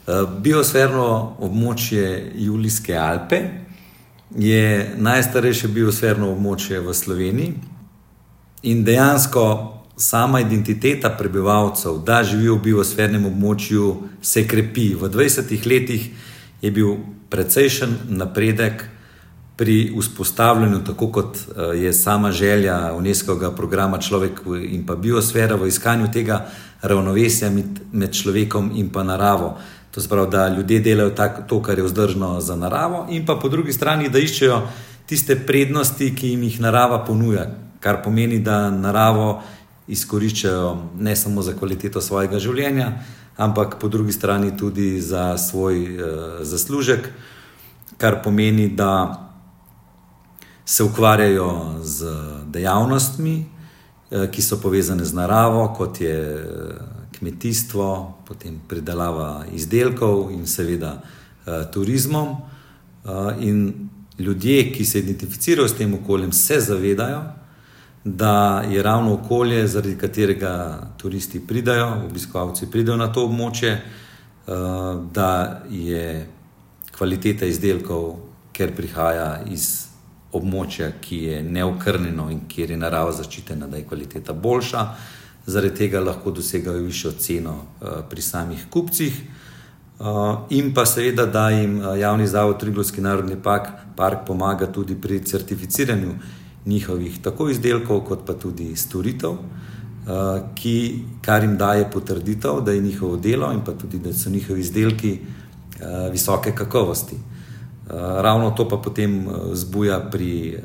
Biosferno območje Julijske Alpe je najstarejše biosferno območje v Sloveniji in dejansko sama identiteta prebivalcev, da živijo v biosfernem območju, se krepi. V 20 letih je bil precejšen napredek pri vzpostavljanju, tako kot je sama želja UNESCO-ga programa Človek in pa biosfera, v iskanju tega ravnovesja med človekom in pa naravo. To se pravi, da ljudje delajo to, kar je vzdržno za naravo, in pa po drugi strani, da iščejo tiste prednosti, ki jim jih narava ponuja, kar pomeni, da naravo izkoriščajo ne samo za kvaliteto svojega življenja, ampak po drugi strani tudi za svoj zaslužek, kar pomeni, da se ukvarjajo z dejavnostmi, ki so povezane z naravo, kot je kmetijstvo, potem pridelava izdelkov in seveda turizmom. In ljudje, ki se identificirajo s tem okoljem, se zavedajo, da je ravno okolje, zaradi katerega turisti pridajo, obiskovalci pridajo na to območje, da je kvaliteta izdelkov, ker prihaja iz območja, ki je neokrnjeno in kjer je narava zaščitena, da je kvaliteta boljša, zaradi tega lahko dosegajo višjo ceno pri samih kupcih, in pa seveda, da jim javni zavod Triglavski narodni park pomaga tudi pri certificiranju njihovih tako izdelkov, kot pa tudi storitev, kar jim daje potrditev, da je njihovo delo in pa tudi, da so njihovi izdelki visoke kakovosti. Ravno to pa potem vzbuja pri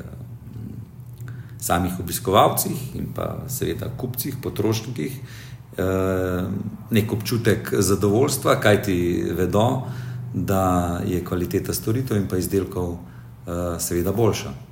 samih obiskovalcih in pa seveda kupcih, potrošnikih nek občutek zadovoljstva, kajti vedo, da je kvaliteta storitev in pa izdelkov seveda boljša.